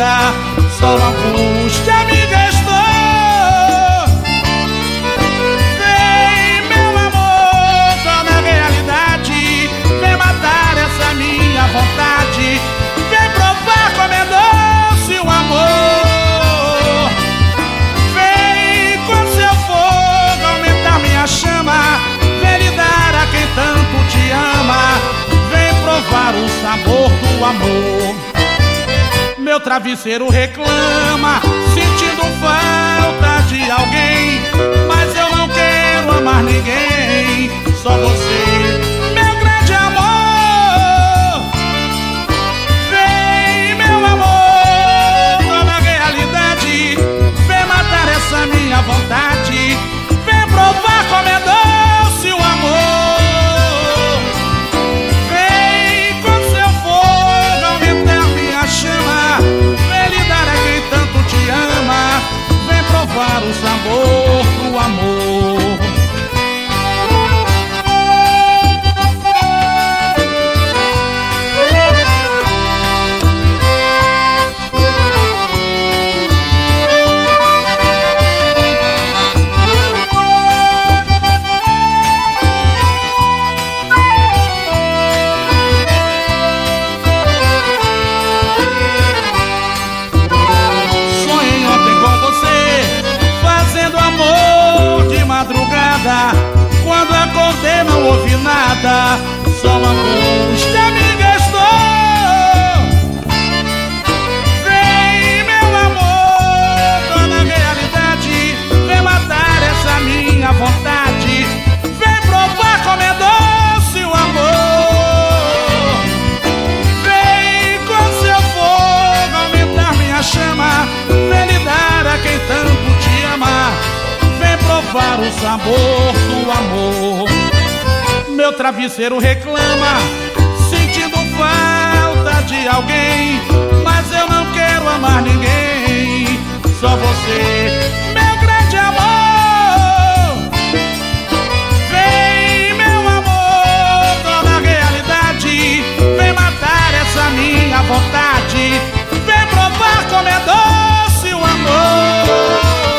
madrugada, só uma angústia me restou. Vem, meu amor, torna a realidade, vem matar essa minha vontade, vem provar como é doce o amor. Vem com seu fogo aumentar minha chama, vem lhe dar a quem tanto te ama, vem provar o sabor do amor. Meu travesseiro reclama, sentindo falta de alguém, mas eu não quero amar ninguém, só você, meu grande amor. Vem, meu amor, torna a realidade, vem matar essa minha vontade, vem provar como é doce o amor. Vem com seu fogo aumentar minha chama, vem lhe dar a quem tanto te ama, vem provar o sabor do amor. Quando acordei não ouvi nada, só uma angústia me restou. Vem, meu amor, torna a realidade, vem matar essa minha vontade, vem provar como é doce o amor. Vem com seu fogo aumentar minha chama, vem lhe dar a quem tanto te ama, vem provar o sabor do amor. Meu travesseiro reclama, sentindo falta de alguém, mas eu não quero amar ninguém, só você, meu grande amor. Vem, meu amor, torna a realidade, vem matar essa minha vontade, vem provar como é doce o amor.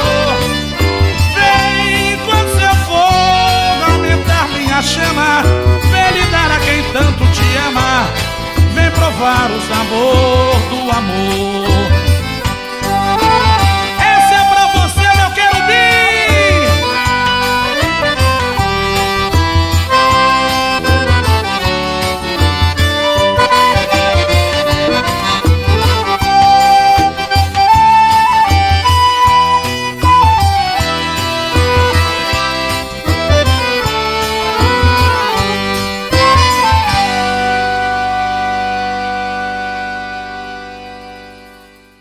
Chama, vem lhe dar a quem tanto te ama, vem provar o sabor do amor.